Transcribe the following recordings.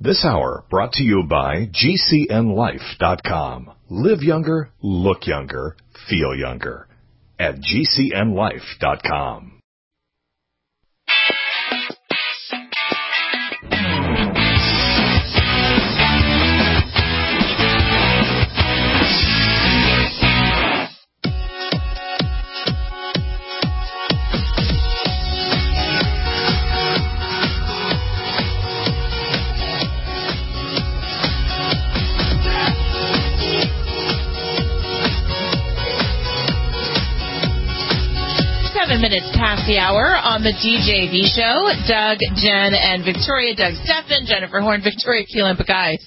This hour brought to you by GCNLife.com. Live younger, look younger, feel younger at GCNLife.com. Minutes past the hour on the DJV show. Doug, Jen, and Victoria. Doug Stephan, Jennifer Horn, Victoria Keelan. But guys,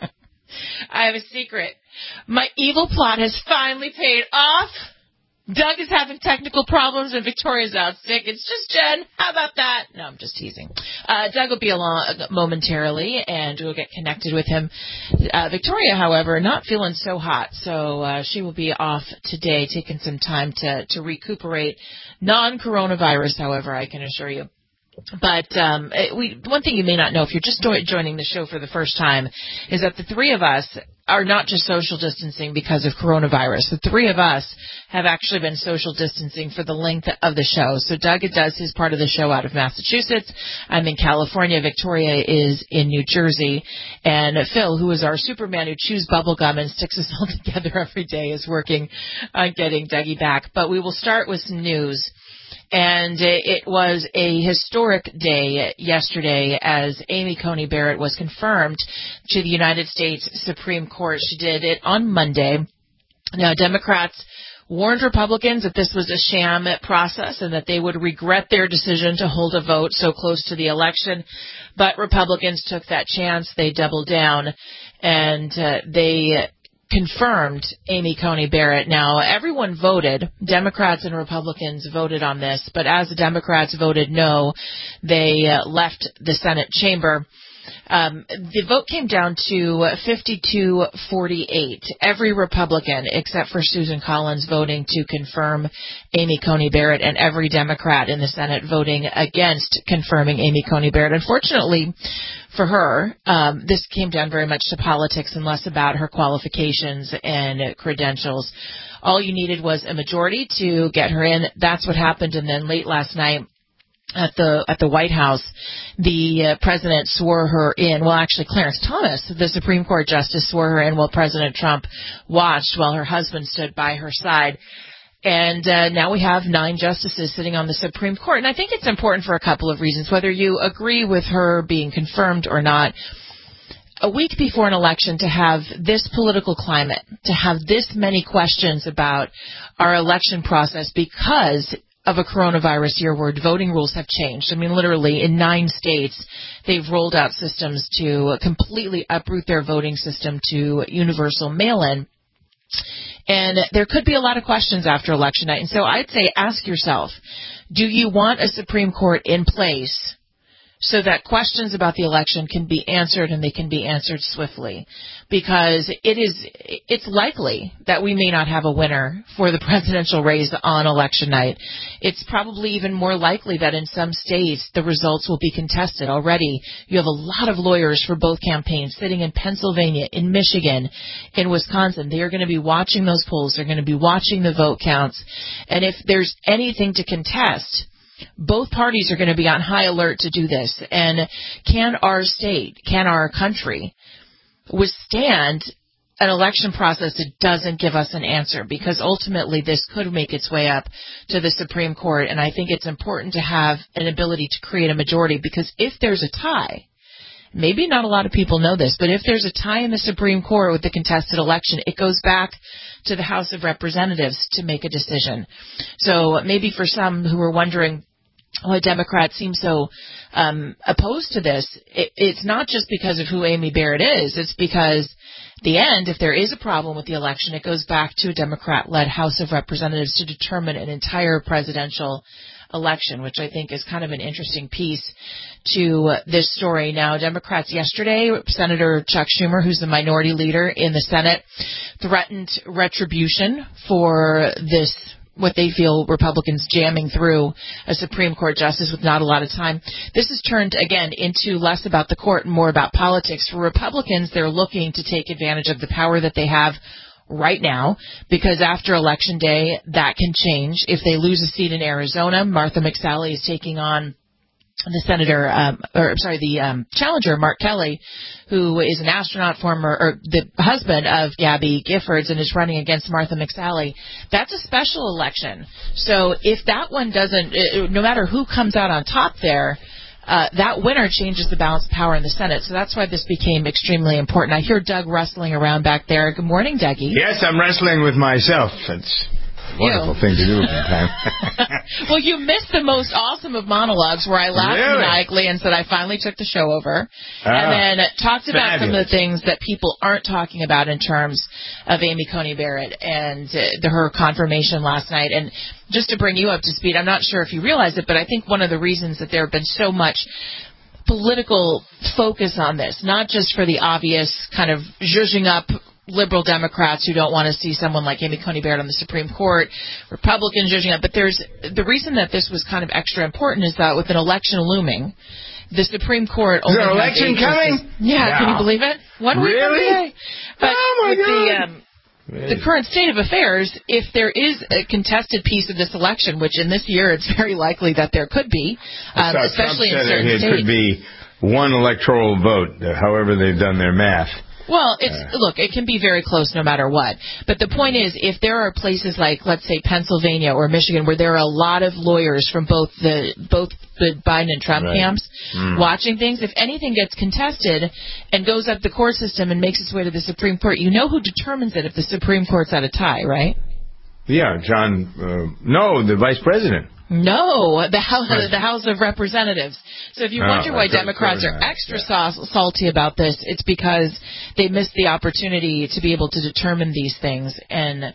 I have a secret. My evil plot has finally paid off. Doug is having technical problems and Victoria's out sick. It's just Jen. How about that? No, I'm just teasing. Doug will be along momentarily, and we'll get connected with him. Victoria, however, not feeling so hot, so she will be off today, taking some time to recuperate. Non-coronavirus, however, I can assure you. But one thing you may not know if you're just joining the show for the first time is that the three of us are not just social distancing because of coronavirus. The three of us have actually been social distancing for the length of the show. So Doug does his part of the show out of Massachusetts. I'm in California. Victoria is in New Jersey. And Phil, who is our Superman who chews bubble gum and sticks us all together every day, is working on getting Dougie back. But we will start with some news. And it was a historic day yesterday as Amy Coney Barrett was confirmed to the United States Supreme Court. She did it on Monday. Now, Democrats warned Republicans that this was a sham process and that they would regret their decision to hold a vote so close to the election. But Republicans took that chance. They doubled down, and they confirmed Amy Coney Barrett. Now, everyone voted. Democrats and Republicans voted on this, but as the Democrats voted no, they left the Senate chamber. The vote came down to 52-48. Every Republican, except for Susan Collins, voting to confirm Amy Coney Barrett, and every Democrat in the Senate voting against confirming Amy Coney Barrett. Unfortunately for her, this came down very much to politics and less about her qualifications and credentials. All you needed was a majority to get her in. That's what happened. And then late last night, at the White House, the president swore her in. Well, actually, Clarence Thomas, the Supreme Court justice, swore her in while President Trump watched while her husband stood by her side. And now we have 9 justices sitting on the Supreme Court. And I think it's important for a couple of reasons, whether you agree with her being confirmed or not. A week before an election, to have this political climate, to have this many questions about our election process because of a coronavirus year where voting rules have changed. I mean, literally in 9 states, they've rolled out systems to completely uproot their voting system to universal mail-in. And there could be a lot of questions after election night. And so I'd say ask yourself, do you want a Supreme Court in place so that questions about the election can be answered and they can be answered swiftly? Because it's likely that we may not have a winner for the presidential race on election night. It's probably even more likely that in some states the results will be contested. Already you have a lot of lawyers for both campaigns sitting in Pennsylvania, in Michigan, in Wisconsin. They are going to be watching those polls. They're going to be watching the vote counts. And if there's anything to contest, both parties are going to be on high alert to do this. And can our state, can our country withstand an election process that doesn't give us an answer? Because ultimately this could make its way up to the Supreme Court. And I think it's important to have an ability to create a majority, because if there's a tie, maybe not a lot of people know this, but if there's a tie in the Supreme Court with the contested election, it goes back to the House of Representatives to make a decision. So maybe for some who are wondering why Democrats seem so opposed to this, it's not just because of who Amy Barrett is. It's because at the end, if there is a problem with the election, it goes back to a Democrat-led House of Representatives to determine an entire presidential election, which I think is kind of an interesting piece to this story. Now, Democrats yesterday, Senator Chuck Schumer, who's the minority leader in the Senate, threatened retribution for this what they feel Republicans jamming through a Supreme Court justice with not a lot of time. This has turned, again, into less about the court and more about politics. For Republicans, they're looking to take advantage of the power that they have right now, because after Election Day, that can change. If they lose a seat in Arizona, Martha McSally is taking on the challenger, Mark Kelly, who is an astronaut, the husband of Gabby Giffords, and is running against Martha McSally. That's a special election. So if that one doesn't, no matter who comes out on top there, that winner changes the balance of power in the Senate. So that's why this became extremely important. I hear Doug wrestling around back there. Good morning, Dougie. Yes, I'm wrestling with myself. It's a wonderful thing to do sometimes. Well, you missed the most awesome of monologues where I laughed maniacally and said I finally took the show over, and then talked about some of the things that people aren't talking about in terms of Amy Coney Barrett and her confirmation last night. And just to bring you up to speed, I'm not sure if you realize it, but I think one of the reasons that there have been so much political focus on this, not just for the obvious kind of zhuzhing up liberal Democrats who don't want to see someone like Amy Coney Barrett on the Supreme Court, Republicans judging up. But there's the reason that this was kind of extra important is that with an election looming, the Supreme Court only has election coming? Yeah, can you believe it? 1 week from today. But with the current state of affairs, if there is a contested piece of this election, which in this year it's very likely that there could be, especially in certain states. It could be one electoral vote, however they've done their math. Well, it can be very close no matter what. But the point is, if there are places like, let's say, Pennsylvania or Michigan, where there are a lot of lawyers from both the Biden and Trump camps watching things, if anything gets contested and goes up the court system and makes its way to the Supreme Court, you know who determines it if the Supreme Court's at a tie, right? Yeah, the Vice President. No, the House of Representatives. So if you wonder why Democrats are extra salty about this, it's because they missed the opportunity to be able to determine these things, and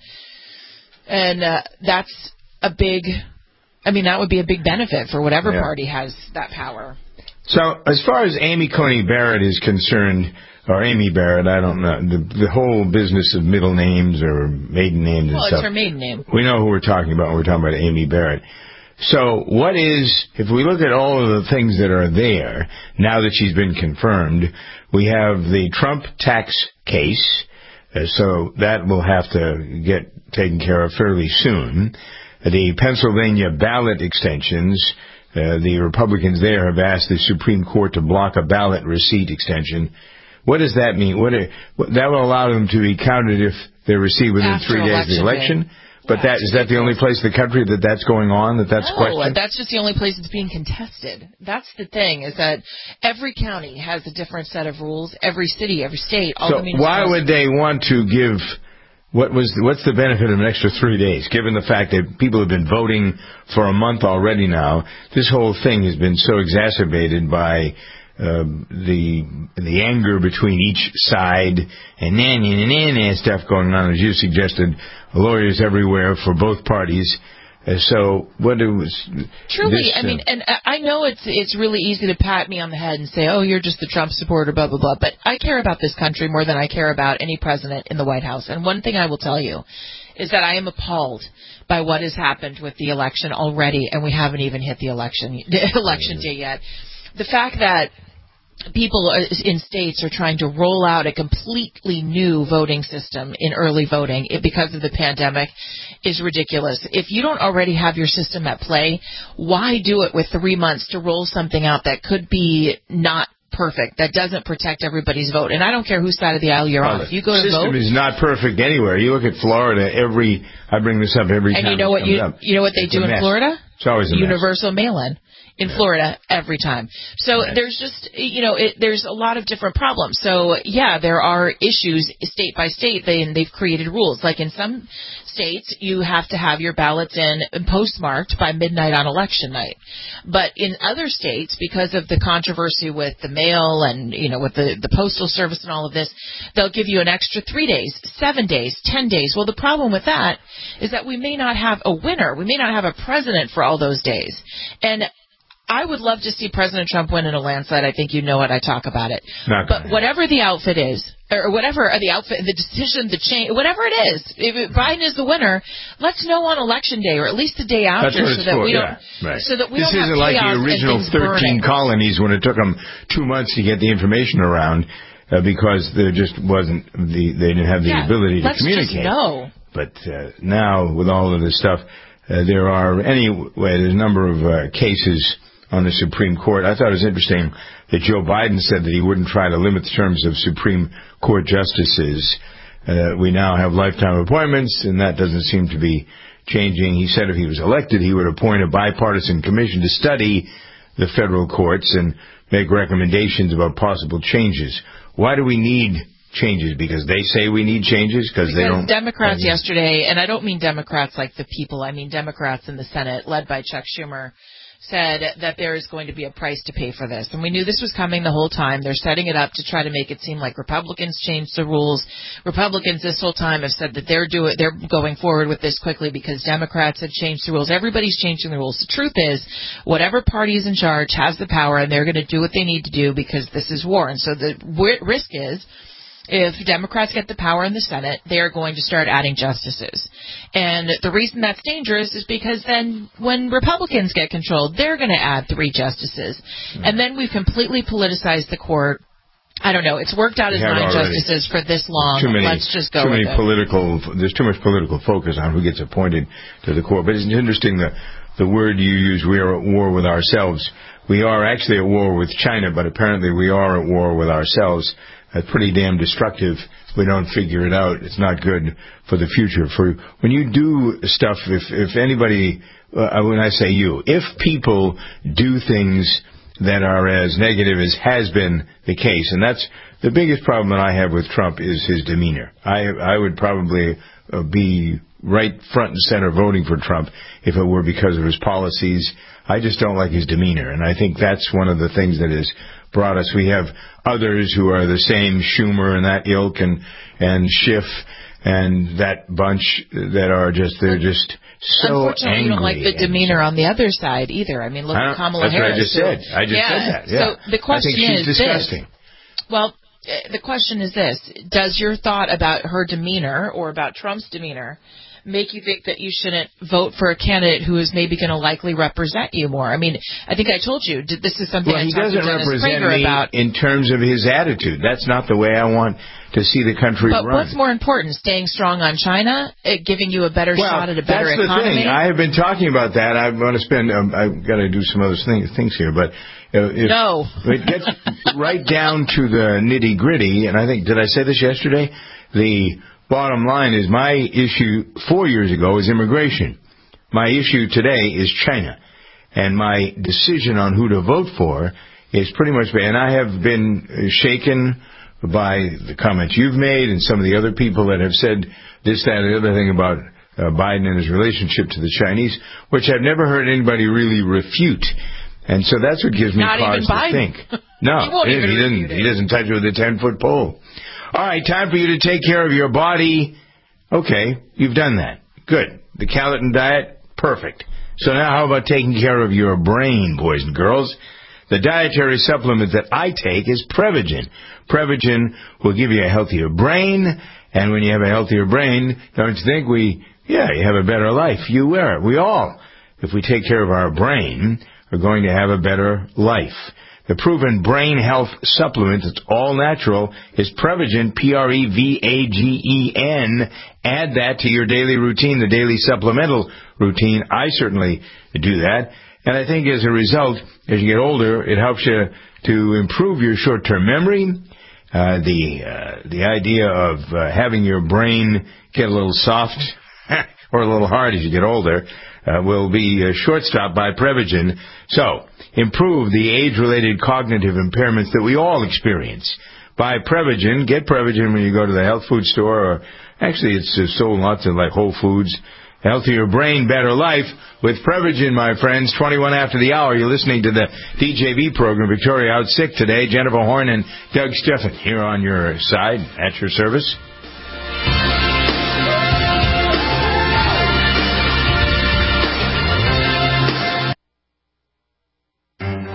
that's a big. I mean, that would be a big benefit for whatever party has that power. So as far as Amy Coney Barrett is concerned, or Amy Barrett, I don't know, the whole business of middle names or maiden names and stuff. Well, it's her maiden name. We know who we're talking about when we're talking about Amy Barrett. So if we look at all of the things that are there, now that she's been confirmed, we have the Trump tax case, so that will have to get taken care of fairly soon. The Pennsylvania ballot extensions, the Republicans there have asked the Supreme Court to block a ballot receipt extension. What does that mean? That will allow them to be counted if they're received within 3 days of the election? But is that the only place in the country that's going on, that's questioned? No, that's just the only place it's being contested. That's the thing, is that every county has a different set of rules. Every city, every state. So why would they want to give, what's the benefit of an extra 3 days, given the fact that people have been voting for a month already now? This whole thing has been so exacerbated by the anger between each side and stuff going on, as you suggested, lawyers everywhere for both parties. So what it was truly, I mean, and I know it's really easy to pat me on the head and say, oh, you're just the Trump supporter, blah blah blah. But I care about this country more than I care about any president in the White House. And one thing I will tell you is that I am appalled by what has happened with the election already, and we haven't even hit the election day yet. The fact that people in states are trying to roll out a completely new voting system in early voting because of the pandemic is ridiculous. If you don't already have your system at play, why do it with 3 months to roll something out that could be not perfect, that doesn't protect everybody's vote? And I don't care whose side of the aisle you're on. If you go to vote, the system is not perfect anywhere. You look at Florida, I bring this up every time. And you know what they do in Florida? It's always a universal mail-in. In Florida every time. So there's just, there's a lot of different problems. So, there are issues state by state, they've created rules. Like in some states, you have to have your ballots in and postmarked by midnight on election night. But in other states, because of the controversy with the mail and, with the postal service and all of this, they'll give you an extra 3 days, 7 days, 10 days. Well, the problem with that is that we may not have a winner. We may not have a president for all those days. And I would love to see President Trump win in a landslide. I think you know it. I talk about it. But whatever the outfit is, or whatever the outfit, the decision, the change, whatever it is, if Biden is the winner, let's know on Election Day or at least the day after, so that we don't. So that we this don't have isn't like the original 13 colonies when it took them 2 months to get the information around because there just wasn't they didn't have the ability to communicate. Just know. But now with all of this stuff, there's a number of cases on the Supreme Court. I thought it was interesting that Joe Biden said that he wouldn't try to limit the terms of Supreme Court justices. We now have lifetime appointments, and that doesn't seem to be changing. He said if he was elected, he would appoint a bipartisan commission to study the federal courts and make recommendations about possible changes. Why do we need changes? Because they say we need changes? Because they don't. Democrats yesterday, and I don't mean Democrats like the people, I mean Democrats in the Senate, led by Chuck Schumer, said that there is going to be a price to pay for this. And we knew this was coming the whole time. They're setting it up to try to make it seem like Republicans changed the rules. Republicans this whole time have said that they're going forward with this quickly because Democrats have changed the rules. Everybody's changing the rules. The truth is, whatever party is in charge has the power, and they're going to do what they need to do because this is war. And so the risk is, if Democrats get the power in the Senate, they are going to start adding justices. And the reason that's dangerous is because then when Republicans get control, they're going to add 3 justices. And then we've completely politicized the court. I don't know. It's worked out as 9 justices for this long. Let's just go with it. There's too much political focus on who gets appointed to the court. But it's interesting the word you use, we are at war with ourselves. We are actually at war with China, but apparently we are at war with ourselves. Pretty damn destructive. We don't figure it out. It's not good for the future. For when you do stuff, if anybody, when I say you, if people do things that are as negative as has been the case, and that's the biggest problem that I have with Trump is his demeanor. I would probably be right front and center voting for Trump if it were because of his policies. I just don't like his demeanor, and I think that's one of the things that has brought us. We have others who are the same, Schumer and that ilk and Schiff and that bunch that are they're just so unfortunately, angry. You don't like the demeanor on the other side either. I mean, look at Kamala Harris. That's what I just said. I just said that. Yeah. So the question I think she's disgusting. Well, the question is this. Does your thought about her demeanor or about Trump's demeanor make you think that you shouldn't vote for a candidate who is maybe going to likely represent you more? I mean, I think I told you, this is something I talked to Dennis Prager about. In terms of his attitude. That's not the way I want to see the country run. But what's more important, staying strong on China, giving you a better shot at a better economy? That's the thing. I have been talking about that. I want to spend, I've got to do some other things here, but it gets right down to the nitty-gritty, and I think, did I say this yesterday? The bottom line is my issue 4 years ago was immigration. My issue today is China. And my decision on who to vote for is pretty much, and I have been shaken by the comments you've made and some of the other people that have said this, that, and the other thing about Biden and his relationship to the Chinese, which I've never heard anybody really refute. And so that's what gives me cause to think. No, he doesn't touch it with a 10-foot pole. All right, time for you to take care of your body. Okay, you've done that. Good. The Calatin diet, perfect. So now how about taking care of your brain, boys and girls? The dietary supplement that I take is Prevagen. Prevagen will give you a healthier brain, and when you have a healthier brain, don't you think you have a better life. You wear it. We all, if we take care of our brain, are going to have a better life. The proven brain health supplement that's all natural is Prevagen, Prevagen. Add that to your daily routine, the daily supplemental routine. I certainly do that. And I think as a result, as you get older, it helps you to improve your short-term memory. The idea of having your brain get a little soft or a little hard as you get older will be shortstopped by Prevagen. So, improve the age-related cognitive impairments that we all experience. Buy Prevagen. Get Prevagen when you go to the health food store, or actually it's sold lots of like Whole Foods. Healthier brain, better life with Prevagen, my friends. 21 after the hour. You're listening to the DJV program. Victoria out sick today. Jennifer Horn and Doug Steffen here on your side, at your service.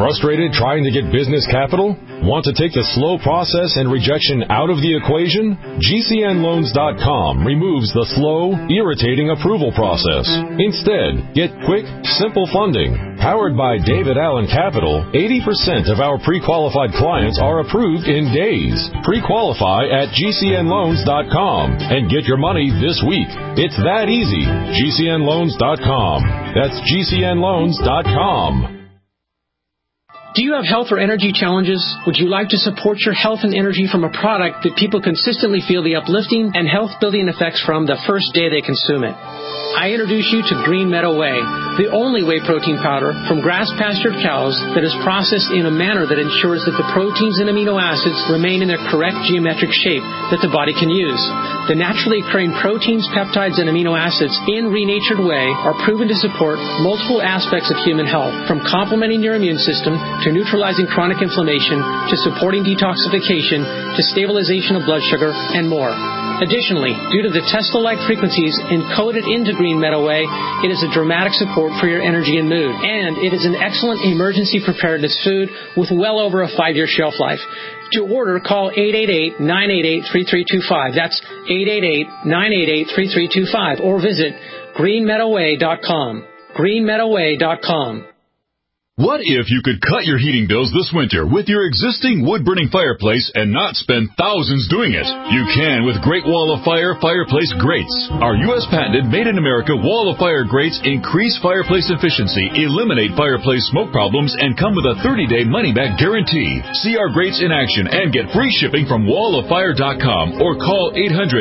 Frustrated trying to get business capital? Want to take the slow process and rejection out of the equation? GCNLoans.com removes the slow, irritating approval process. Instead, get quick, simple funding. Powered by David Allen Capital, 80% of our pre-qualified clients are approved in days. Pre-qualify at GCNLoans.com and get your money this week. It's that easy. GCNLoans.com. That's GCNLoans.com. Do you have health or energy challenges? Would you like to support your health and energy from a product that people consistently feel the uplifting and health-building effects from the first day they consume it? I introduce you to Green Meadow Whey, the only whey protein powder from grass-pastured cows that is processed in a manner that ensures that the proteins and amino acids remain in their correct geometric shape that the body can use. The naturally occurring proteins, peptides, and amino acids in renatured whey are proven to support multiple aspects of human health, from complementing your immune system to neutralizing chronic inflammation to supporting detoxification to stabilization of blood sugar and more. Additionally, due to the Tesla-like frequencies encoded into Green Meadow Whey, it is a dramatic support for your energy and mood. And it is an excellent emergency preparedness food with well over a 5-year shelf life. To order, call 888-988-3325. That's 888-988-3325. Or visit greenmeadowwhey.com. greenmeadowwhey.com. What if you could cut your heating bills this winter with your existing wood-burning fireplace and not spend thousands doing it? You can with Great Wall of Fire fireplace grates. Our U.S. patented made-in-America Wall of Fire grates increase fireplace efficiency, eliminate fireplace smoke problems, and come with a 30-day money-back guarantee. See our grates in action and get free shipping from walloffire.com or call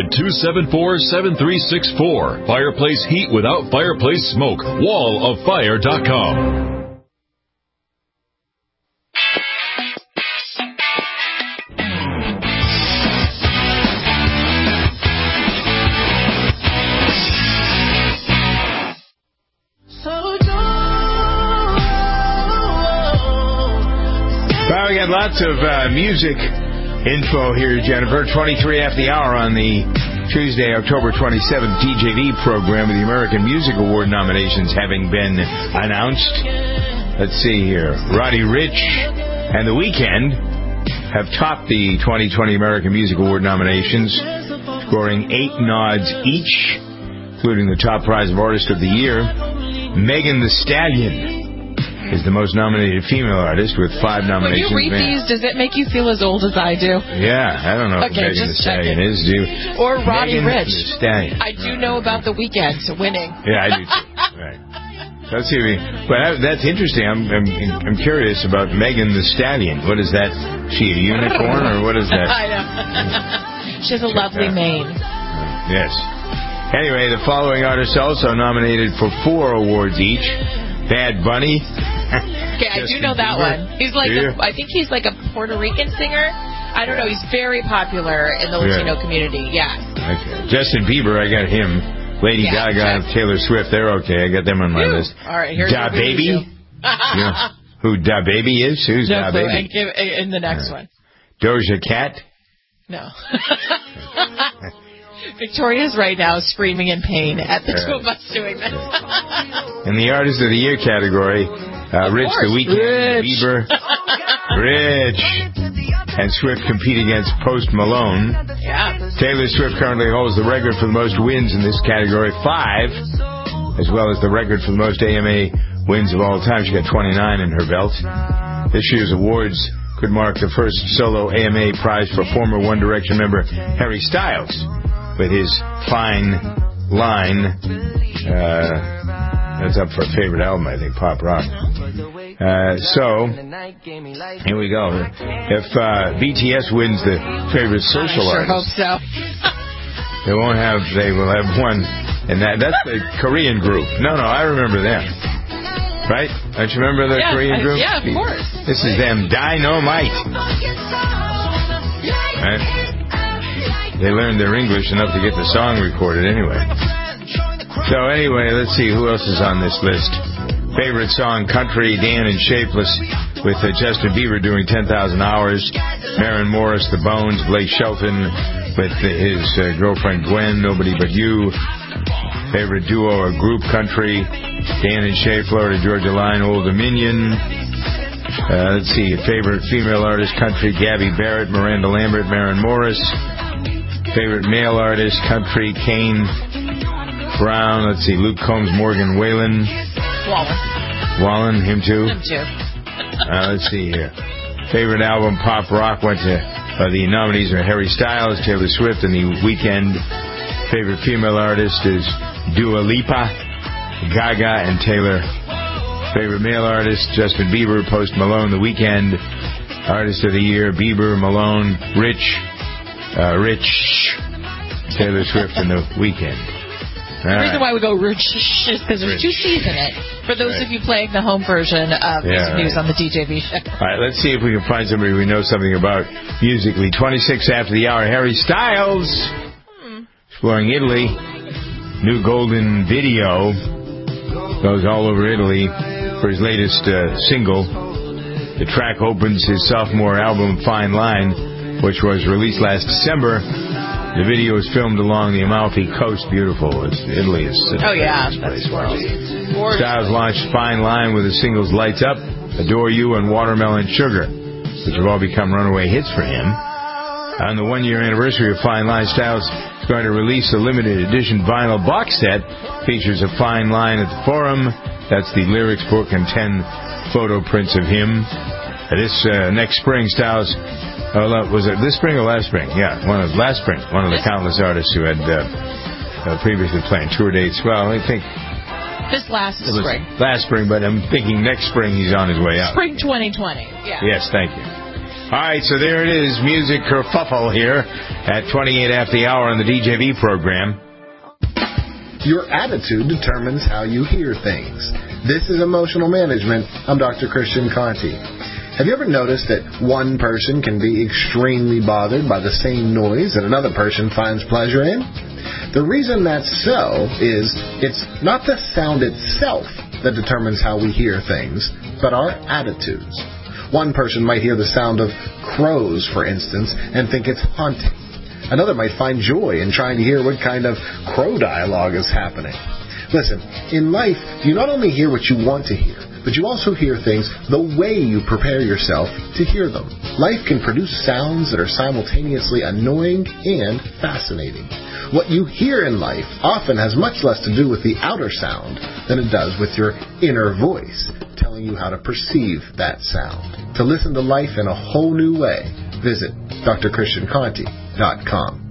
800-274-7364. Fireplace heat without fireplace smoke. walloffire.com. Well, we got lots of music info here, Jennifer. 23 after the hour on the Tuesday, October 27th DJV program with the American Music Award nominations having been announced. Let's see here. Roddy Ricch and The Weeknd have topped the 2020 American Music Award nominations, scoring 8 nods each, including the top prize of Artist of the Year. Megan Thee Stallion is the most nominated female artist with 5 nominations. When you read these, does it make you feel as old as I do? Yeah, I don't know if Megan Thee Stallion is. Or Roddy Ricch. Stallion. I do know about The Weeknd winning. Yeah, I do too. Right. So let's see. But that's interesting. I'm curious about Megan Thee Stallion. What is that? She a unicorn or what is that? I know. She has a lovely mane. Yes. Anyway, the following artists also nominated for 4 awards each. Bad Bunny. Okay, I do know that one. He's like, I think he's like a Puerto Rican singer. I don't know. He's very popular in the Latino community. Yeah. Okay. Justin Bieber, I got him. Lady Gaga, Taylor Swift, they're okay. I got them on my list. All right, here's Da Baby. You know who Da Baby is? Who's Da Baby? In the next one. Doja Cat. No. Victoria's right now screaming in pain at the two of us doing this. In the Artist of the Year category, Rich, The Weeknd, Bieber, Rich, and Swift compete against Post Malone. Yeah. Taylor Swift currently holds the record for the most wins in this category, 5, as well as the record for the most AMA wins of all time. She got 29 in her belt. This year's awards could mark the first solo AMA prize for former One Direction member Harry Styles, with his Fine Line. That's up for a favorite album, I think, pop rock. So, here we go. If BTS wins the favorite social artist, hope so. they will have one, and that's the Korean group. No, I remember them. Right? Don't you remember the Korean group? Yeah, of course. This is them, Dynamite. Right? They learned their English enough to get the song recorded anyway. So anyway, let's see who else is on this list. Favorite song, Country, Dan and Shapeless, with Justin Bieber doing 10,000 Hours. Maren Morris, The Bones. Blake Shelton with his girlfriend Gwen, Nobody But You. Favorite duo or group, Country, Dan and Shay, Florida Georgia Line, Old Dominion. Let's see. Favorite female artist, country, Gabby Barrett, Miranda Lambert, Maren Morris. Favorite male artist, country, Kane Brown. Let's see. Luke Combs, Morgan Wallen. Wallen, him too? Him too. Let's see here. Favorite album, pop rock, went to the nominees are Harry Styles, Taylor Swift, and The Weeknd. Favorite female artist is Dua Lipa, Gaga, and Taylor. Favorite male artist, Justin Bieber, Post Malone, The Weeknd. Artist of the Year, Bieber, Malone, Rich, Taylor Swift, and The Weeknd. The reason why we go Rich is because there's two C's in it. For those of you playing the home version of this news on the DJV show. All right, let's see if we can find somebody we know something about musically. 26 after the hour, Harry Styles, exploring Italy. New golden video goes all over Italy for his latest single. The track opens his sophomore album, Fine Line, which was released last December. The video is filmed along the Amalfi Coast. Beautiful. Italy is such a place. Styles launched Fine Line with the singles Lights Up, Adore You, and Watermelon Sugar, which have all become runaway hits for him. On the one-year anniversary of Fine Line, Styles is going to release a limited edition vinyl box set. Features a Fine Line at the Forum. That's the lyrics book and 10 photo prints of him. This next spring, Styles... was it this spring or last spring? Yeah, last spring. One of the countless artists who had previously planned tour dates. Well, I think this last spring. Last spring, but I'm thinking next spring he's on his way out. Spring 2020. Yeah. Yes, thank you. All right, so there it is, music kerfuffle here at 28 after the hour on the DJV program. Your attitude determines how you hear things. This is Emotional Management. I'm Dr. Christian Conti. Have you ever noticed that one person can be extremely bothered by the same noise that another person finds pleasure in? The reason that's so is it's not the sound itself that determines how we hear things, but our attitudes. One person might hear the sound of crows, for instance, and think it's haunting. Another might find joy in trying to hear what kind of crow dialogue is happening. Listen, in life, you not only hear what you want to hear, but you also hear things the way you prepare yourself to hear them. Life can produce sounds that are simultaneously annoying and fascinating. What you hear in life often has much less to do with the outer sound than it does with your inner voice, telling you how to perceive that sound. To listen to life in a whole new way, visit drchristianconti.com.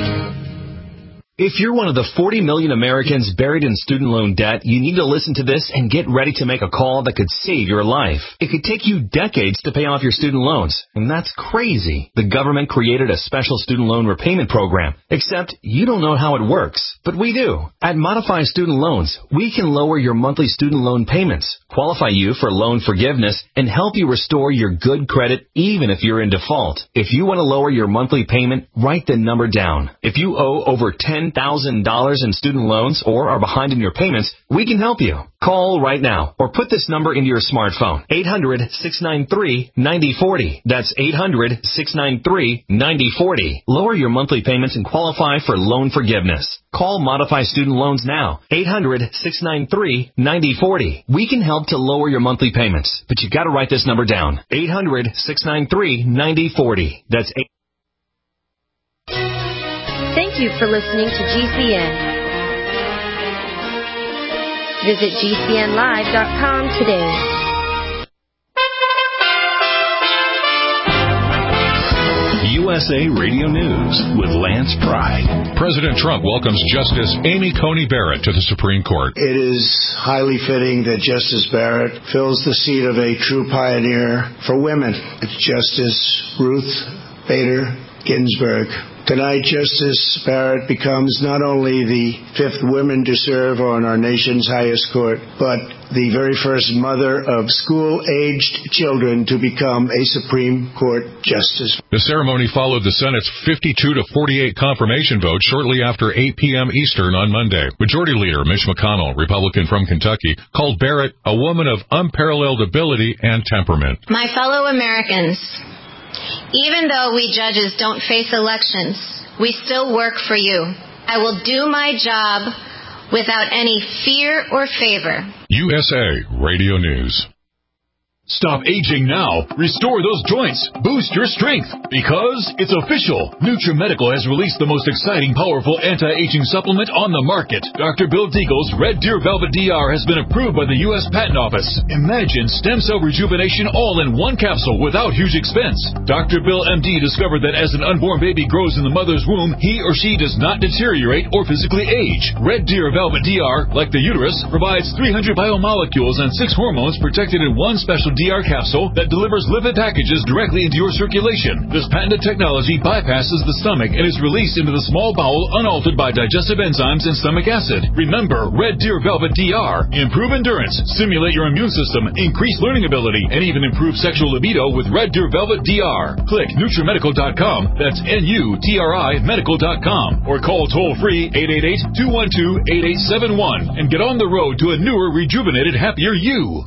If you're one of the 40 million Americans buried in student loan debt, you need to listen to this and get ready to make a call that could save your life. It could take you decades to pay off your student loans, and that's crazy. The government created a special student loan repayment program, except you don't know how it works, but we do. At Modify Student Loans, we can lower your monthly student loan payments, qualify you for loan forgiveness, and help you restore your good credit even if you're in default. If you want to lower your monthly payment, write the number down. If you owe over $10,000 in student loans or are behind in your payments, we can help you. Call right now or put this number into your smartphone. 800-693-9040. That's 800-693-9040. Lower your monthly payments and qualify for loan forgiveness. Call Modify Student Loans now. 800-693-9040. We can help to lower your monthly payments, but you got to write this number down. 800-693-9040. That's 800. Thank you for listening to GCN. Visit GCNlive.com today. USA Radio News with Lance Pride. President Trump welcomes Justice Amy Coney Barrett to the Supreme Court. It is highly fitting that Justice Barrett fills the seat of a true pioneer for women. It's Justice Ruth Bader Ginsburg. Tonight, Justice Barrett becomes not only the fifth woman to serve on our nation's highest court, but the very first mother of school-aged children to become a Supreme Court justice. The ceremony followed the Senate's 52-48 confirmation vote shortly after 8 p.m. Eastern on Monday. Majority Leader Mitch McConnell, Republican from Kentucky, called Barrett a woman of unparalleled ability and temperament. My fellow Americans, even though we judges don't face elections, we still work for you. I will do my job without any fear or favor. USA Radio News. Stop aging now. Restore those joints. Boost your strength. Because it's official. NutriMedical has released the most exciting, powerful anti-aging supplement on the market. Dr. Bill Deagle's Red Deer Velvet DR has been approved by the U.S. Patent Office. Imagine stem cell rejuvenation all in one capsule without huge expense. Dr. Bill MD discovered that as an unborn baby grows in the mother's womb, he or she does not deteriorate or physically age. Red Deer Velvet DR, like the uterus, provides 300 biomolecules and 6 hormones protected in one special DR capsule that delivers lipid packages directly into your circulation. This patented technology bypasses the stomach and is released into the small bowel unaltered by digestive enzymes and stomach acid. Remember, Red Deer Velvet DR. Improve endurance, stimulate your immune system, increase learning ability, and even improve sexual libido with Red Deer Velvet DR. Click NutriMedical.com, that's NUTRI Medical.com, or call toll-free 888-212-8871 and get on the road to a newer, rejuvenated, happier you.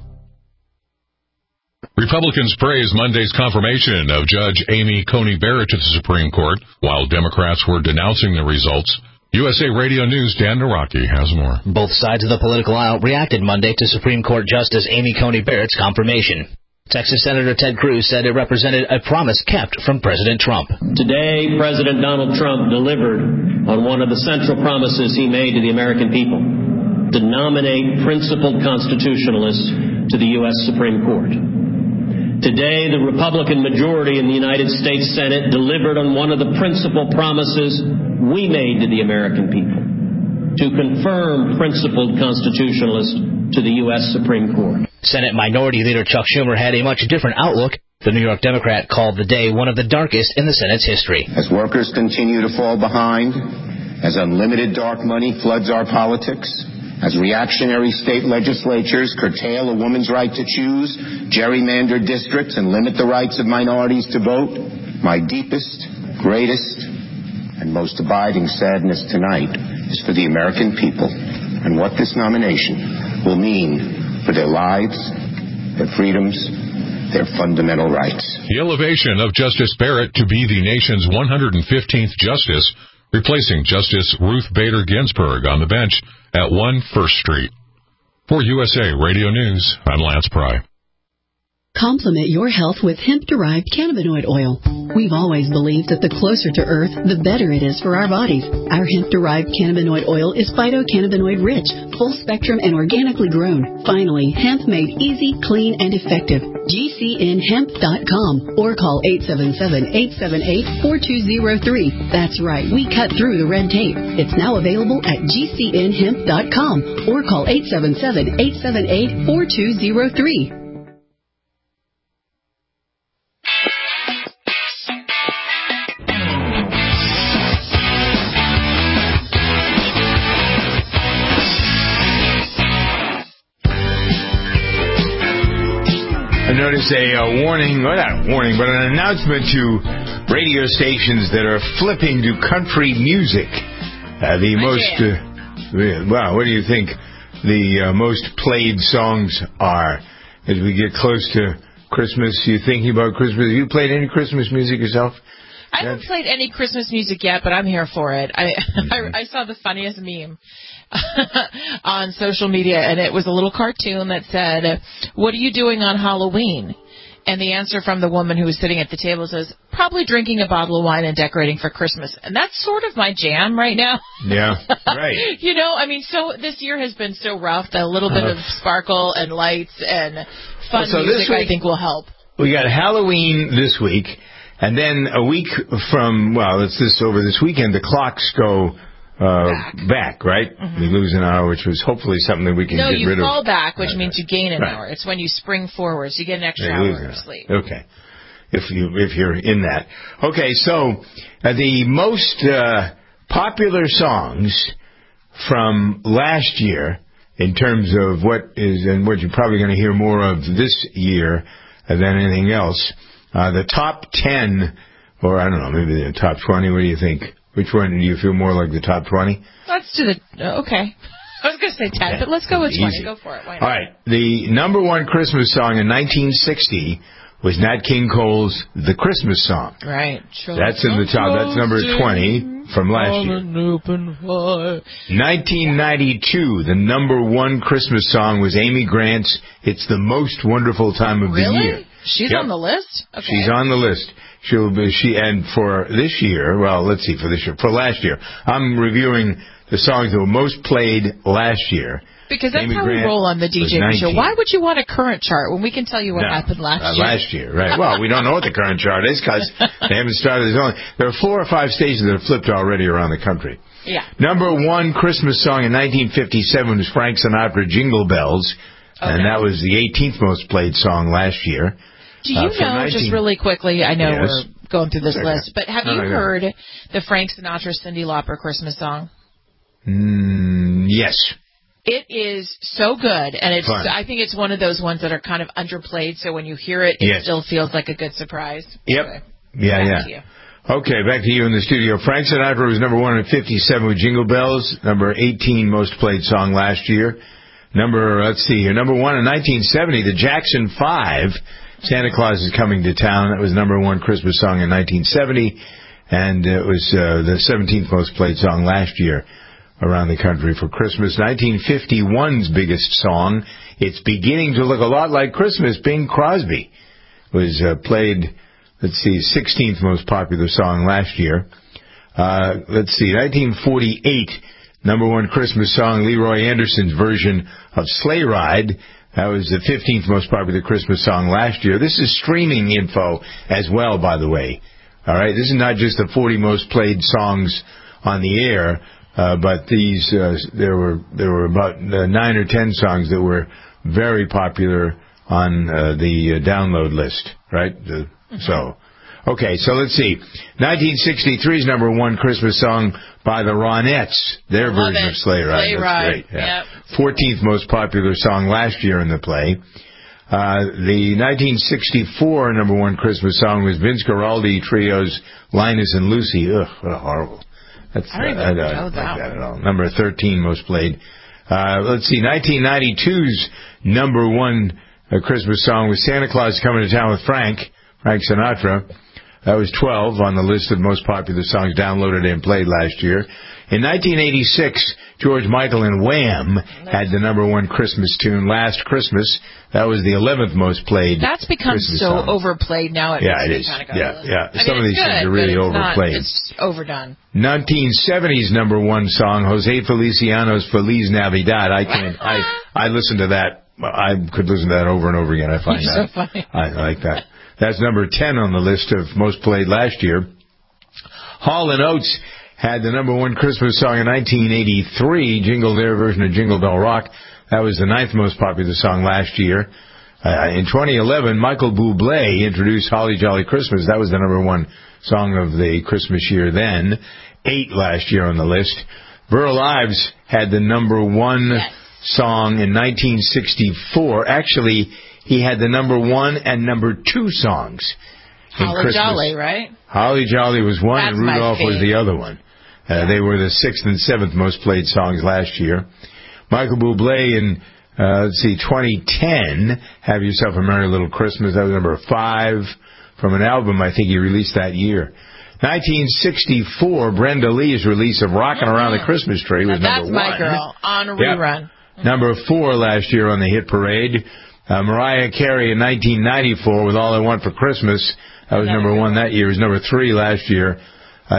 Republicans praised Monday's confirmation of Judge Amy Coney Barrett to the Supreme Court, while Democrats were denouncing the results. USA Radio News' Dan Naraki has more. Both sides of the political aisle reacted Monday to Supreme Court Justice Amy Coney Barrett's confirmation. Texas Senator Ted Cruz said it represented a promise kept from President Trump. Today, President Donald Trump delivered on one of the central promises he made to the American people, to nominate principled constitutionalists to the U.S. Supreme Court. Today, the Republican majority in the United States Senate delivered on one of the principal promises we made to the American people, to confirm principled constitutionalists to the U.S. Supreme Court. Senate Minority Leader Chuck Schumer had a much different outlook. The New York Democrat called the day one of the darkest in the Senate's history. As workers continue to fall behind, as unlimited dark money floods our politics, as reactionary state legislatures curtail a woman's right to choose, gerrymander districts, and limit the rights of minorities to vote, my deepest, greatest, and most abiding sadness tonight is for the American people and what this nomination will mean for their lives, their freedoms, their fundamental rights. The elevation of Justice Barrett to be the nation's 115th justice, replacing Justice Ruth Bader Ginsburg on the bench at 1 First Street. For USA Radio News, I'm Lance Pry. Complement your health with hemp-derived cannabinoid oil. We've always believed that the closer to Earth, the better it is for our bodies. Our hemp-derived cannabinoid oil is phytocannabinoid-rich, full-spectrum, and organically grown. Finally, hemp made easy, clean, and effective. GCNhemp.com or call 877-878-4203. That's right, we cut through the red tape. It's now available at GCNhemp.com or call 877-878-4203. I noticed a warning, well, not a warning, but an announcement to radio stations that are flipping to country music. What do you think the most played songs are as we get close to Christmas? You thinking about Christmas? Have you played any Christmas music yourself? I haven't played any Christmas music yet, but I'm here for it. I saw the funniest meme on social media, and it was a little cartoon that said, "What are you doing on Halloween?" And the answer from the woman who was sitting at the table says, "Probably drinking a bottle of wine and decorating for Christmas." And that's sort of my jam right now. Yeah, right. So this year has been so rough that a little bit of sparkle and lights and fun music, I think, will help. We got Halloween this week, and then a week from, over this weekend, the clocks go back, right? Mm-hmm. We lose an hour, which was hopefully something that we can get rid of. No, you fall back, which means you gain an hour. It's when you spring forward, so you get an extra hour of sleep. Okay. If you're in that. Okay, so the most popular songs from last year, in terms of what you're probably going to hear more of this year than anything else, the top 10, or I don't know, maybe the top 20, what do you think? Which one do you feel more like, the top 20? Let's do okay. I was going to say 10, but let's go with 20. Go for it. Why not? All right. The number one Christmas song in 1960 was Nat King Cole's The Christmas Song. Right. That's in the top. That's number 20. From last year. 1992, the number one Christmas song was Amy Grant's "It's the Most Wonderful Time of the Year." Really? She's on the list? Okay. She's on the list. And for this year, well, let's see, for last year, I'm reviewing the songs that were most played last year. Because that's Amy how Grant we roll on the DJ show. Why would you want a current chart when we can tell you what happened last year? Last year, right. Well, we don't know what the current chart is because they haven't started this on. There are 4 or 5 stations that have flipped already around the country. Yeah. Number one Christmas song in 1957 was Frank Sinatra, Jingle Bells. Okay. And that was the 18th most played song last year. Do you know, just really quickly, I know we're going through this list, but have you heard the Frank Sinatra, Cyndi Lauper Christmas song? Yes. It is so good, and it's. Fun. I think it's one of those ones that are kind of underplayed, so when you hear it, it still feels like a good surprise. Yep. Okay. Yeah. Okay, back to you in the studio. Frank Sinatra was number one at 57 with Jingle Bells, number 18 most played song last year. Number one in 1970, the Jackson 5, Santa Claus is Coming to Town. That was number one Christmas song in 1970, and it was the 17th most played song last year around the country for Christmas. 1951's biggest song, It's Beginning to Look a Lot Like Christmas, Bing Crosby, was played, 16th most popular song last year. 1948, number one Christmas song, Leroy Anderson's version of Sleigh Ride. That was the 15th most popular Christmas song last year. This is streaming info as well, by the way. All right, this is not just the 40 most played songs on the air. But these, there were about 9 or 10 songs that were very popular on the download list, right? So let's see. 1963's number one Christmas song by the Ronettes, their version of Sleigh Ride. Sleigh Ride. Great. Yeah. 14th most popular song last year in the play. The 1964 number one Christmas song was Vince Guaraldi Trio's Linus and Lucy. Ugh, what horrible. I don't like that at all. Number 13 most played. 1992's number one Christmas song was Santa Claus Coming to Town with Frank Sinatra. That was 12 on the list of most popular songs downloaded and played last year. In 1986, George Michael and Wham had the number one Christmas tune, Last Christmas. That was the 11th most played. That's become Christmas so song. Overplayed now. It is. Kind of Some of these things are really overplayed. It's overdone. 1970's number one song, Jose Feliciano's Feliz Navidad. I listen to that. I could listen to that over and over again. I find that. So funny. I like that. That's number 10 on the list of most played last year. Hall & Oates had the number one Christmas song in 1983, their version of Jingle Bell Rock. That was the 9th most popular song last year. In 2011, Michael Bublé introduced Holly Jolly Christmas. That was the number one song of the Christmas year then. 8 last year on the list. Burl Ives had the number one song in 1964. Actually, he had the number one and number two songs in Holly Christmas. Jolly, right? Holly Jolly was one, That's and Rudolph was the other one. They were the 6th and 7th most played songs last year. Michael Bublé in 2010, Have Yourself a Merry Little Christmas. That was number 5 from an album I think he released that year. 1964, Brenda Lee's release of Rockin' Around the Christmas Tree was number 1. That's my girl, on a rerun. Number 4 last year on the hit parade. Mariah Carey in 1994 with All I Want for Christmas. That was number 1 that year. It was number 3 last year. In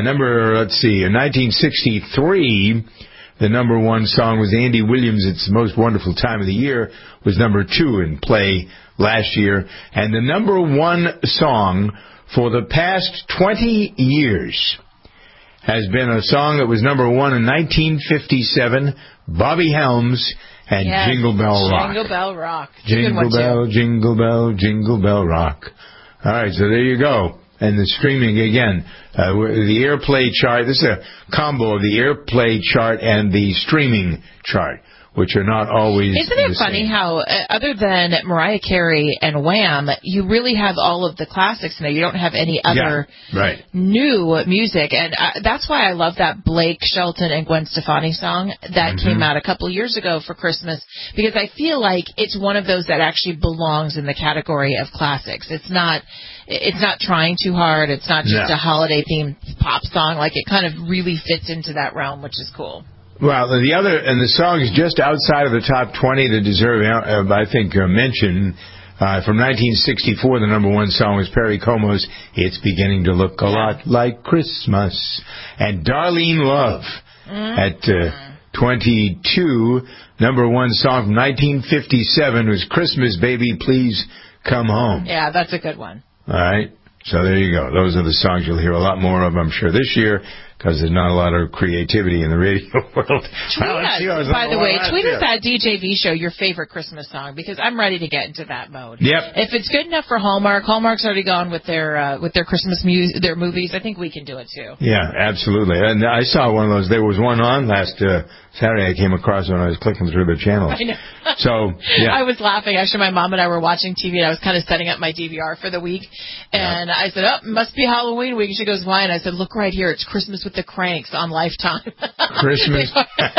1963, the number 1 song was Andy Williams' It's the Most Wonderful Time of the Year, was number 2 in play last year. And the number 1 song for the past 20 years has been a song that was number 1 in 1957, Bobby Helms and Jingle Bell Rock. Jingle Bell Rock. Jingle Bell, Jingle Bell, Jingle Bell Rock. All right, so there you go. And the streaming, again, the airplay chart. This is a combo of the airplay chart and the streaming chart. which are not always. Isn't it funny how, other than Mariah Carey and Wham, you really have all of the classics now. You don't have any other new music. And that's why I love that Blake Shelton and Gwen Stefani song that came out a couple years ago for Christmas, because I feel like it's one of those that actually belongs in the category of classics. It's not trying too hard. It's not just a holiday-themed pop song. Like, it kind of really fits into that realm, which is cool. Well, the songs just outside of the top 20 that deserve, I think, mention. From 1964, the number one song was Perry Como's "It's Beginning to Look a Lot Like Christmas," and Darlene Love at 22, number one song from 1957 was "Christmas Baby Please Come Home." Yeah, that's a good one. All right, so there you go. Those are the songs you'll hear a lot more of, I'm sure, this year, because there's not a lot of creativity in the radio world. By the way, tweet us at DJV Show your favorite Christmas song, because I'm ready to get into that mode. Yep. If it's good enough for Hallmark's already gone with their Christmas their movies. I think we can do it too. Yeah, absolutely. And I saw one of those. There was one on last Saturday. I came across when I was clicking through the channels. I know. So yeah. I was laughing. Actually, my mom and I were watching TV, and I was kind of setting up my DVR for the week. And I said, "Oh, it must be Halloween week." She goes, "Why?" And I said, "Look right here. It's Christmas with the Cranks on Lifetime." Christmas.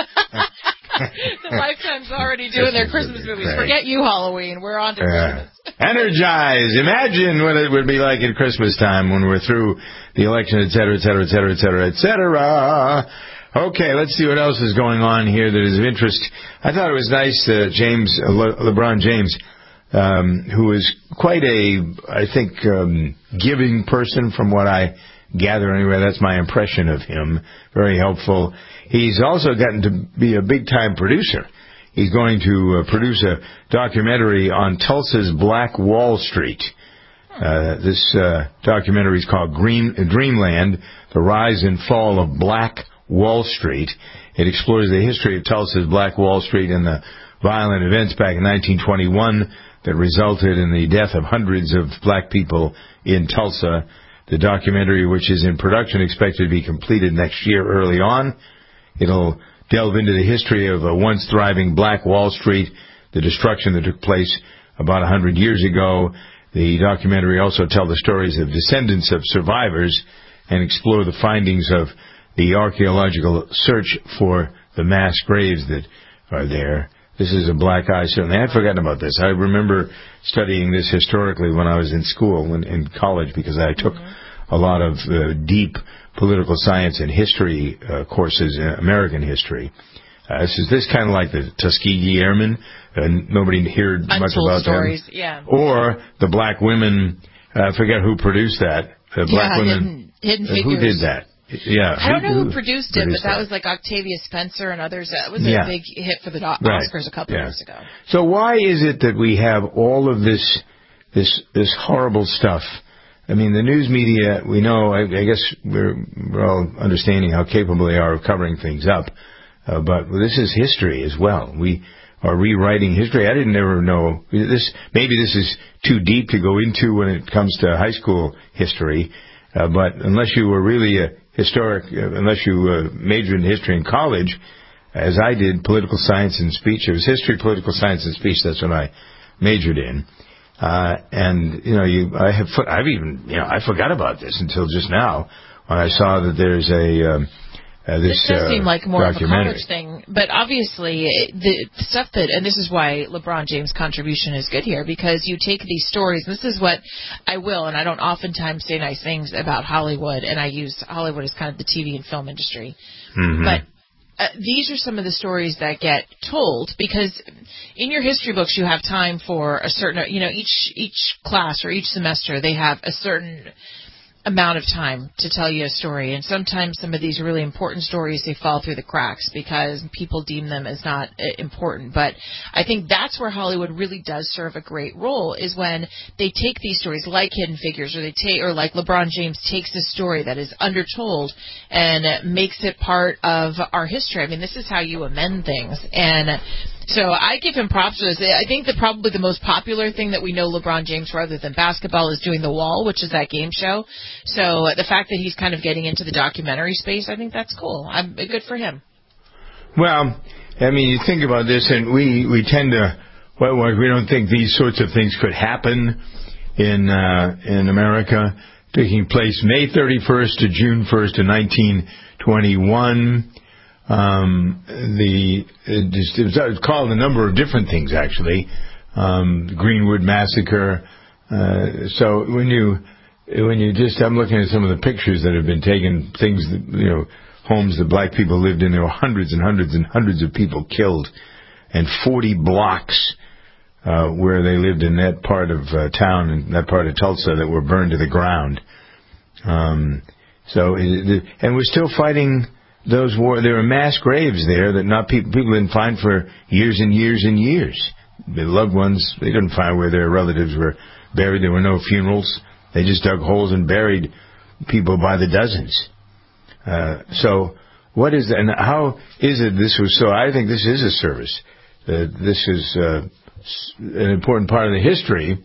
The Lifetime's already doing their Christmas movies. Forget you, Halloween. We're on to Christmas. Energize. Imagine what it would be like at Christmas time when we're through the election, et cetera, et cetera, et cetera, et cetera, et cetera. Okay, let's see what else is going on here that is of interest. I thought it was nice, LeBron James, who is quite I think, giving person from what I gather anyway. That's my impression of him. Very helpful. He's also gotten to be a big-time producer. He's going to produce a documentary on Tulsa's Black Wall Street. This documentary is called Dreamland, The Rise and Fall of Black Wall Street. It explores the history of Tulsa's Black Wall Street and the violent events back in 1921 that resulted in the death of hundreds of black people in Tulsa. The documentary, which is in production, expected to be completed next year early on. It'll delve into the history of a once thriving Black Wall Street, the destruction that took place about 100 years ago. The documentary also tells the stories of descendants of survivors and explore the findings of the archaeological search for the mass graves that are there. This is a black eye, certainly. I'd forgotten about this. I remember studying this historically when I was in school, in college, because I took a lot of deep political science and history courses, American history. Is this kind of like the Tuskegee Airmen? Nobody heard much about stories, them. Yeah. Or the black women, I forget who produced that. Black women. Hidden Figures. Who did that? Yeah, I don't know who produced it, but that was like Octavia Spencer and others. That was a big hit for the Oscars a couple of years ago. So why is it that we have all of this horrible stuff? I mean, the news media, we know, I guess we're all understanding how capable they are of covering things up, but this is history as well. We are rewriting history. I didn't ever know this. Maybe this is too deep to go into when it comes to high school history, but unless you were really unless you majored in history in college, as I did, political science and speech. It was history, political science, and speech. That's what I majored in. And I forgot about this until just now when I saw that there's this does seem like more of a documentary. college thing, but obviously the stuff and this is why LeBron James' contribution is good here, because you take these stories, and this is what I will, and I don't oftentimes say nice things about Hollywood, and I use Hollywood as kind of the TV and film industry, but these are some of the stories that get told, because in your history books you have time for a certain, each class or each semester they have a certain amount of time to tell you a story, and sometimes some of these really important stories, they fall through the cracks because people deem them as not important. But I think that's where Hollywood really does serve a great role, is when they take these stories like Hidden Figures, or like LeBron James takes a story that is undertold and makes it part of our history. I mean, this is how you amend things, and so I give him props for this. I think that probably the most popular thing that we know LeBron James for other than basketball is doing The Wall, which is that game show. So the fact that he's kind of getting into the documentary space, I think that's cool. Good for him. Well, I mean, you think about this, and we tend to, we don't think these sorts of things could happen in America. Taking place May 31st to June 1st of 1921. It was called a number of different things, actually. The Greenwood Massacre. So when you I'm looking at some of the pictures that have been taken, things that, homes that black people lived in, there were hundreds and hundreds and hundreds of people killed, and 40 blocks where they lived in that part of town, in that part of Tulsa, that were burned to the ground. And we're still fighting those wars. There are mass graves there that people didn't find for years and years and years. The loved ones, they didn't find where their relatives were buried. There were no funerals. They just dug holes and buried people by the dozens. So what is that, and how is it this was so? I think this is a service. This is an important part of the history,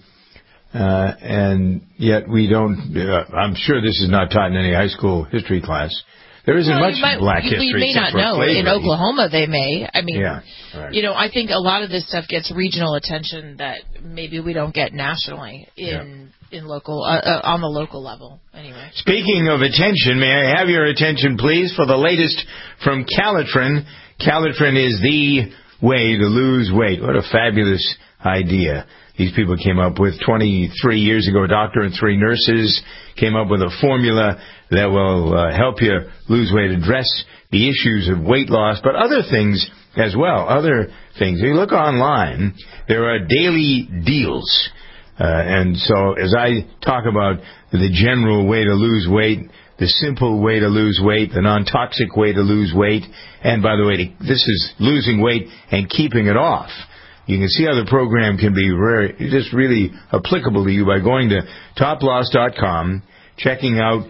and yet we don't. I'm sure this is not taught in any high school history class. There isn't much black history. You may not know. Slavery. In Oklahoma, they may. I mean, yeah, right. I think a lot of this stuff gets regional attention that maybe we don't get nationally in local on the local level. Anyway. Speaking of attention, may I have your attention, please, for the latest from Calitrin. Calitrin is the way to lose weight. What a fabulous idea these people came up with 23 years ago. A doctor and 3 nurses came up with a formula that will help you lose weight, address the issues of weight loss, but other things as well. Other things. If you look online, there are daily deals. And so as I talk about the general way to lose weight, the simple way to lose weight, the non-toxic way to lose weight, and by the way, this is losing weight and keeping it off. You can see how the program can be really applicable to you by going to toploss.com, checking out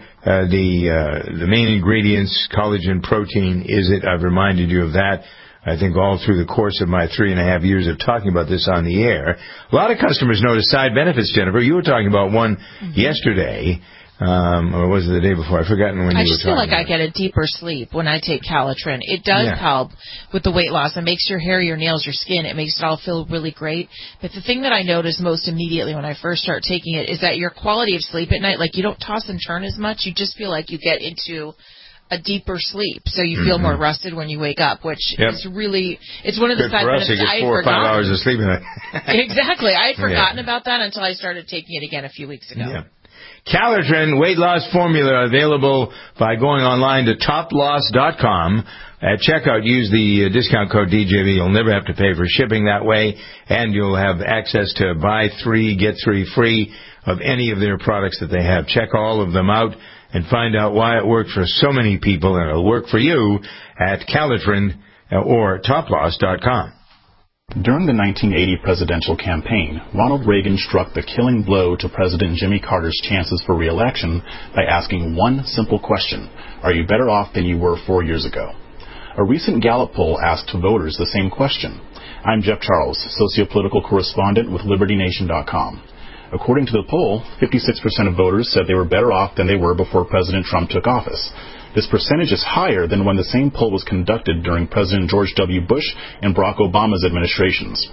the main ingredients, collagen, protein. I've reminded you of that. I think all through the course of my 3.5 years of talking about this on the air. A lot of customers notice side benefits, Jennifer. You were talking about one yesterday. Or was it the day before? I've forgotten when you were talking. I just feel like I get a deeper sleep when I take Calitrin. It does help with the weight loss. It makes your hair, your nails, your skin. It makes it all feel really great. But the thing that I noticed most immediately when I first start taking it is that your quality of sleep at night, like you don't toss and turn as much. You just feel like you get into a deeper sleep, so you feel more rested when you wake up, which is really, it's one of the side benefits I had forgotten. 4 or 5 hours of sleep a night. Exactly. I had forgotten about that until I started taking it again a few weeks ago. Yeah. Calitrin weight loss formula available by going online to toploss.com. At checkout, use the discount code DJV. You'll never have to pay for shipping that way, and you'll have access to buy 3, get 3 free of any of their products that they have. Check all of them out and find out why it worked for so many people, and it'll work for you at Calitrin or toploss.com. During the 1980 presidential campaign, Ronald Reagan struck the killing blow to President Jimmy Carter's chances for re-election by asking one simple question: are you better off than you were 4 years ago? A recent Gallup poll asked voters the same question. I'm Jeff Charles, socio-political correspondent with LibertyNation.com. According to the poll, 56% of voters said they were better off than they were before President Trump took office. This percentage is higher than when the same poll was conducted during President George W. Bush and Barack Obama's administrations.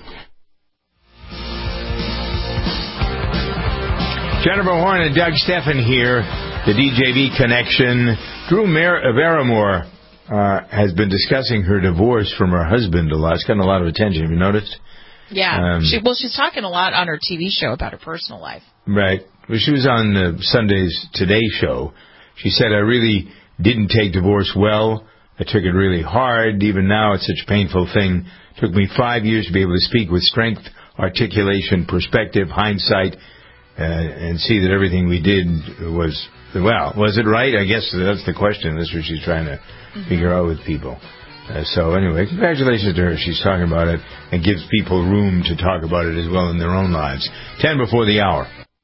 Jennifer Horn and Doug Steffen here, the DJV Connection. Drew Barrymore has been discussing her divorce from her husband a lot. It's gotten a lot of attention. Have you noticed? Yeah. She's talking a lot on her TV show about her personal life. Right. Well, she was on Sunday's Today Show. She said, I really didn't take divorce well. I took it really hard. Even now, it's such a painful thing. It took me 5 years to be able to speak with strength, articulation, perspective, hindsight, and see that everything we did was it right? I guess that's the question. That's what she's trying to figure out with people. So anyway, congratulations to her. She's talking about it and gives people room to talk about it as well in their own lives. 10 before the hour.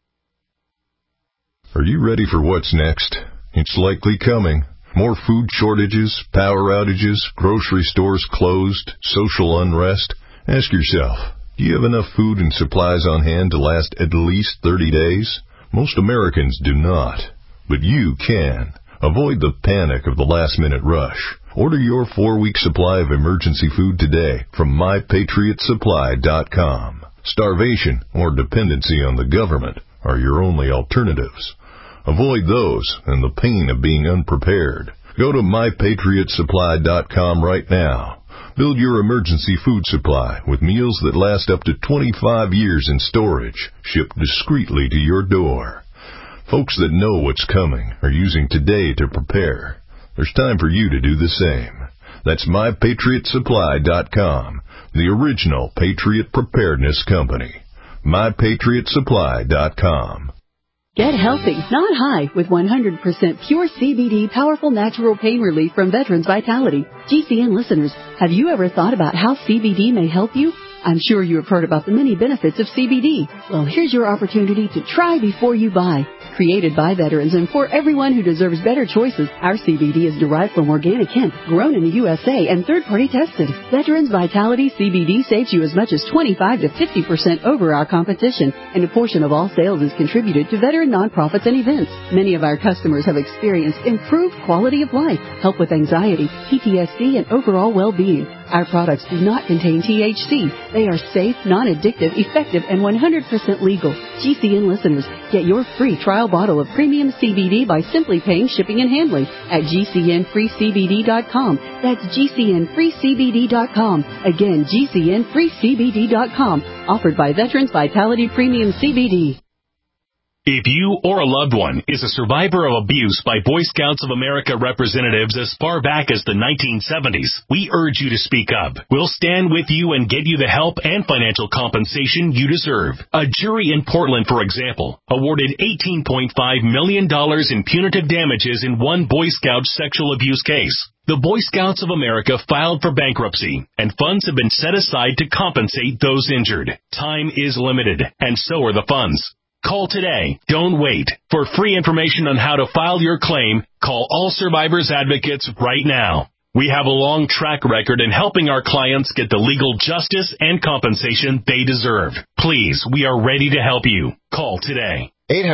Are you ready for what's next? It's likely coming. More food shortages, power outages, grocery stores closed, social unrest. Ask yourself, do you have enough food and supplies on hand to last at least 30 days? Most Americans do not, but you can. Avoid the panic of the last-minute rush. Order your 4-week supply of emergency food today from MyPatriotSupply.com. Starvation or dependency on the government are your only alternatives. Avoid those and the pain of being unprepared. Go to MyPatriotSupply.com right now. Build your emergency food supply with meals that last up to 25 years in storage, shipped discreetly to your door. Folks that know what's coming are using today to prepare. There's time for you to do the same. That's MyPatriotSupply.com, the original Patriot Preparedness Company. MyPatriotSupply.com. Get healthy, not high, with 100% pure CBD powerful natural pain relief from Veterans Vitality. GCN listeners, have you ever thought about how CBD may help you? I'm sure you have heard about the many benefits of CBD. Well, here's your opportunity to try before you buy. Created by veterans and for everyone who deserves better choices, our CBD is derived from organic hemp, grown in the USA, and third-party tested. Veterans Vitality CBD saves you as much as 25 to 50% over our competition, and a portion of all sales is contributed to veteran nonprofits and events. Many of our customers have experienced improved quality of life, help with anxiety, PTSD, and overall well-being. Our products do not contain THC. They are safe, non-addictive, effective, and 100% legal. GCN listeners, get your free trial bottle of premium CBD by simply paying shipping and handling at GCNFreeCBD.com. That's GCNFreeCBD.com. Again, GCNFreeCBD.com. Offered by Veterans Vitality Premium CBD. If you or a loved one is a survivor of abuse by Boy Scouts of America representatives as far back as the 1970s, we urge you to speak up. We'll stand with you and get you the help and financial compensation you deserve. A jury in Portland, for example, awarded $18.5 million in punitive damages in one Boy Scout sexual abuse case. The Boy Scouts of America filed for bankruptcy, and funds have been set aside to compensate those injured. Time is limited, and so are the funds. Call today. Don't wait. For free information on how to file your claim, call All Survivors Advocates right now. We have a long track record in helping our clients get the legal justice and compensation they deserve. Please, we are ready to help you. Call today.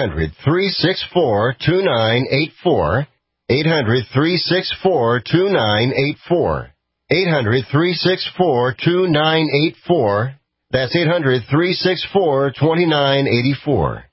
800-364-2984. 800-364-2984. 800-364-2984. That's 800-364-2984.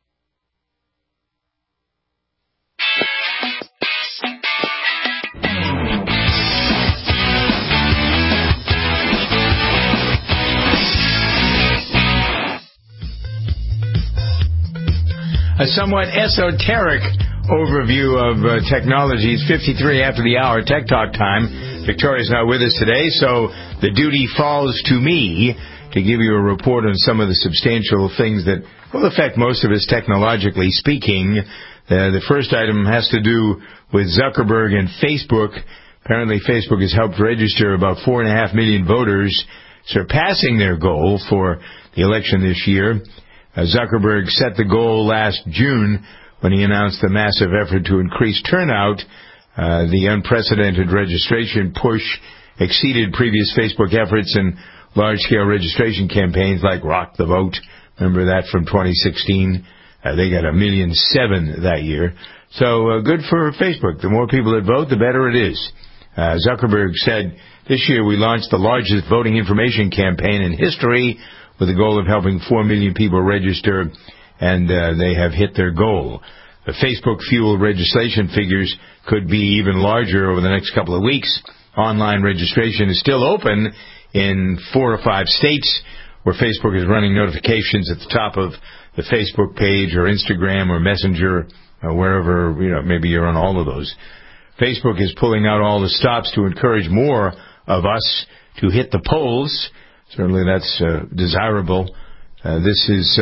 A somewhat esoteric overview of technology. It's 53 after the hour, Tech Talk time. Victoria's not with us today, so the duty falls to me to give you a report on some of the substantial things that will affect most of us technologically speaking. The first item has to do with Zuckerberg and Facebook. Apparently Facebook has helped register about 4.5 million voters, surpassing their goal for the election this year. Zuckerberg set the goal last June when he announced the massive effort to increase turnout. The unprecedented registration push exceeded previous Facebook efforts in large-scale registration campaigns like Rock the Vote. Remember that from 2016? They got 1.7 million that year. So good for Facebook. The more people that vote, the better it is. Zuckerberg said, this year we launched the largest voting information campaign in history with the goal of helping 4 million people register, and they have hit their goal. The Facebook-fueled registration figures could be even larger over the next couple of weeks. Online registration is still open in 4 or 5 states where Facebook is running notifications at the top of the Facebook page or Instagram or Messenger or wherever, maybe you're on all of those. Facebook is pulling out all the stops to encourage more of us to hit the polls. Certainly that's desirable. This is,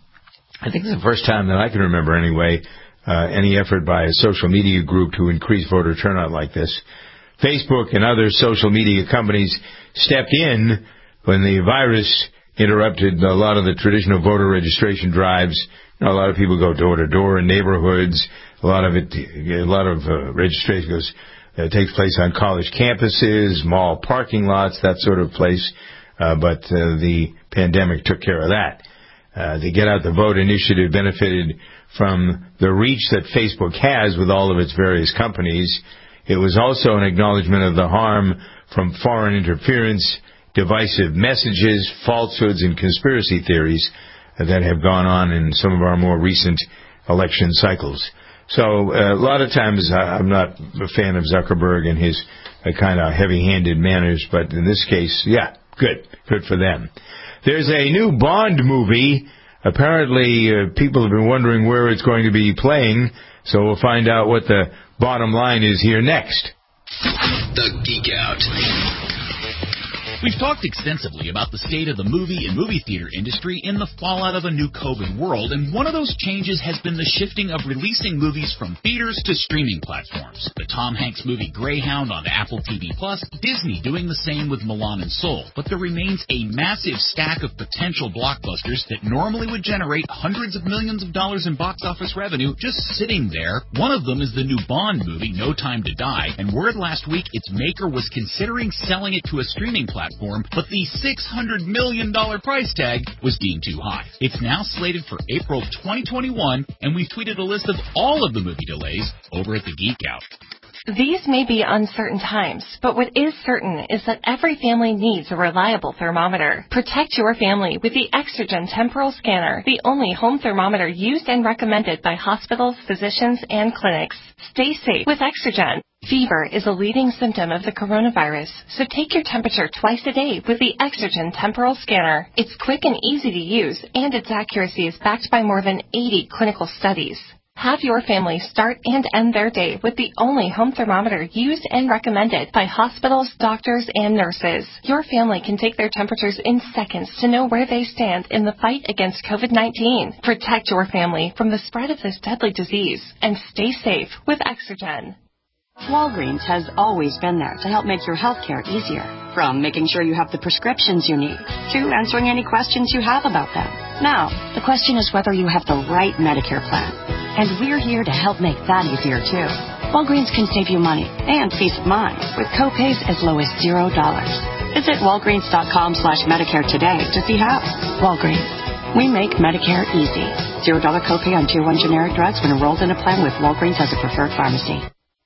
I think it's the first time that I can remember anyway, any effort by a social media group to increase voter turnout like this. Facebook and other social media companies stepped in when the virus interrupted a lot of the traditional voter registration drives. A lot of people go door to door in neighborhoods. A lot of registration takes place on college campuses, mall parking lots, that sort of place. But the pandemic took care of that. The Get Out the Vote initiative benefited from the reach that Facebook has with all of its various companies. It was also an acknowledgment of the harm from foreign interference, divisive messages, falsehoods, and conspiracy theories that have gone on in some of our more recent election cycles. So a lot of times I'm not a fan of Zuckerberg and his kind of heavy-handed manners, but in this case, yeah, good for them. There's a new Bond movie. Apparently, people have been wondering where it's going to be playing, so we'll find out what the bottom line is here next. The Geek Out. We've talked extensively about the state of the movie and movie theater industry in the fallout of a new COVID world, and one of those changes has been the shifting of releasing movies from theaters to streaming platforms. The Tom Hanks movie Greyhound on Apple TV+, Disney doing the same with Mulan and Soul, but there remains a massive stack of potential blockbusters that normally would generate hundreds of millions of dollars in box office revenue just sitting there. One of them is the new Bond movie, No Time to Die, and word last week its maker was considering selling it to a streaming platform, but the $600 million price tag was deemed too high. It's now slated for April 2021, and we've tweeted a list of all of the movie delays over at the Geek Out. These may be uncertain times, but what is certain is that every family needs a reliable thermometer. Protect your family with the Exergen Temporal Scanner, the only home thermometer used and recommended by hospitals, physicians, and clinics. Stay safe with Exergen. Fever is a leading symptom of the coronavirus, so take your temperature twice a day with the Exergen Temporal Scanner. It's quick and easy to use, and its accuracy is backed by more than 80 clinical studies. Have your family start and end their day with the only home thermometer used and recommended by hospitals, doctors, and nurses. Your family can take their temperatures in seconds to know where they stand in the fight against COVID-19. Protect your family from the spread of this deadly disease and stay safe with Exergen. Walgreens has always been there to help make your healthcare easier. From making sure you have the prescriptions you need to answering any questions you have about them. Now, the question is whether you have the right Medicare plan. And we're here to help make that easier, too. Walgreens can save you money and peace of mind with copays as low as $0. Visit walgreens.com/Medicare today to see how. Walgreens. We make Medicare easy. $0 copay on Tier 1 generic drugs when enrolled in a plan with Walgreens as a preferred pharmacy.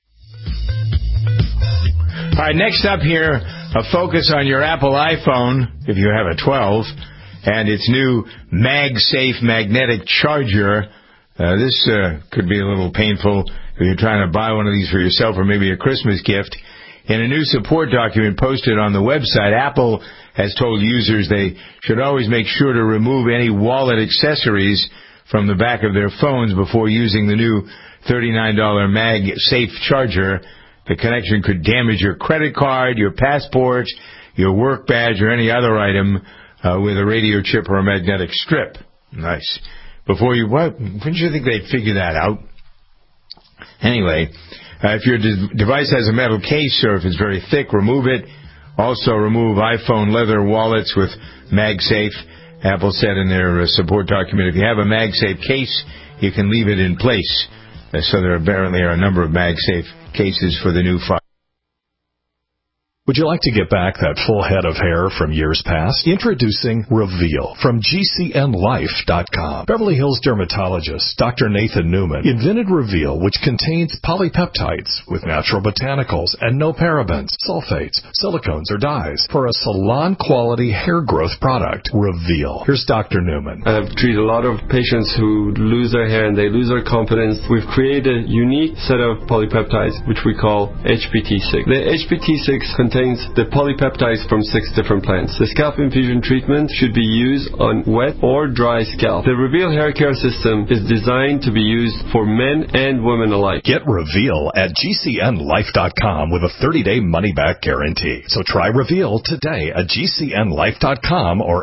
All right, next up here, a focus on your Apple iPhone, if you have a 12, and its new MagSafe magnetic charger. This could be a little painful if you're trying to buy one of these for yourself or maybe a Christmas gift. In a new support document posted on the website, Apple has told users they should always make sure to remove any wallet accessories from the back of their phones before using the new $39 MagSafe charger. The connection could damage your credit card, your passport, your work badge, or any other item with a radio chip or a magnetic strip. Nice. Wouldn't you think they'd figure that out? Anyway, if your device has a metal case or if it's very thick, remove it. Also remove iPhone leather wallets with MagSafe. Apple said in their support document, if you have a MagSafe case, you can leave it in place. So there apparently are a number of MagSafe cases for the new phone. Would you like to get back that full head of hair from years past? Introducing Reveal from GCNLife.com. Beverly Hills dermatologist Dr. Nathan Newman invented Reveal, which contains polypeptides with natural botanicals and no parabens, sulfates, silicones, or dyes for a salon-quality hair growth product. Reveal. Here's Dr. Newman. I've treated a lot of patients who lose their hair and they lose their confidence. We've created a unique set of polypeptides, which we call HPT6. The HPT6 contains the polypeptides from 6 different plants. The scalp infusion treatment should be used on wet or dry scalp. The Reveal hair care system is designed to be used for men and women alike. Get Reveal at GCNLife.com with a 30-day money-back guarantee. So try Reveal today at GCNLife.com or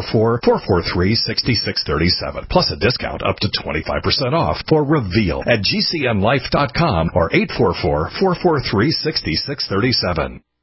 844-443-6637. Plus a discount up to 25% off for Reveal at GCNLife.com or 844-443-6637.